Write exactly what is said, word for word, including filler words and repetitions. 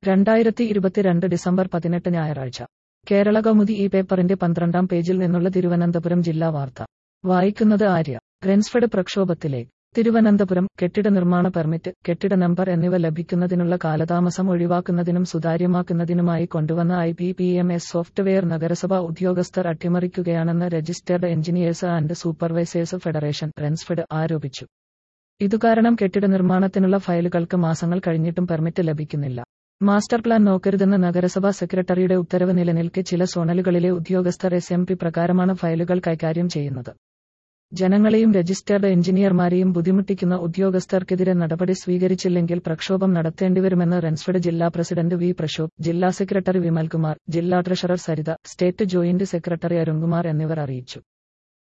രണ്ടായിരത്തി ഇരുപത്തിരണ്ട് ഡിസംബർ പതിനെട്ട് ഞായറാഴ്ച കേരള കൗമുദി ഈ പേപ്പറിന്റെ പന്ത്രണ്ടാം പേജിൽ നിന്നുള്ള തിരുവനന്തപുരം ജില്ലാ വാർത്ത വായിക്കുന്നത് ആര്യ. റെൻസ്ഫെഡ് പ്രക്ഷോഭത്തിലേക്ക്. തിരുവനന്തപുരം. കെട്ടിട നിർമ്മാണ പെർമിറ്റ്, കെട്ടിട നമ്പർ എന്നിവ ലഭിക്കുന്നതിനുള്ള കാലതാമസം ഒഴിവാക്കുന്നതിനും സുതാര്യമാക്കുന്നതിനുമായി കൊണ്ടുവന്ന I P P M S software നഗരസഭാ ഉദ്യോഗസ്ഥർ അട്ടിമറിക്കുകയാണെന്ന് registered engineers and supervisors federation RENSFED ആരോപിച്ചു. ഇതുകാരണം കെട്ടിട നിർമ്മാണത്തിനുള്ള ഫയലുകൾക്ക് മാസങ്ങൾ കഴിഞ്ഞിട്ടും പെർമിറ്റ് ലഭിക്കുന്നില്ല. മാസ്റ്റർ പ്ലാൻ നോക്കരുതെന്ന നഗരസഭാ സെക്രട്ടറിയുടെ ഉത്തരവ് നിലനിൽക്കെ ചില സോണലുകളിലെ ഉദ്യോഗസ്ഥർ എസ് എം പി പ്രകാരമാണ് ഫയലുകൾ കൈകാര്യം ചെയ്യുന്നത്. ജനങ്ങളെയും രജിസ്റ്റേർഡ് എഞ്ചിനീയർമാരെയും ബുദ്ധിമുട്ടിക്കുന്ന ഉദ്യോഗസ്ഥർക്കെതിരെ നടപടി സ്വീകരിച്ചില്ലെങ്കിൽ പ്രക്ഷോഭം നടത്തേണ്ടിവരുമെന്ന് റെൻസ്ഫെഡ് ജില്ലാ പ്രസിഡന്റ് വി പ്രശോഭ്, ജില്ലാ സെക്രട്ടറി വിമൽകുമാർ, ജില്ലാ treasurer Saritha, state joint secretary Arunkumar എന്നിവർ അറിയിച്ചു.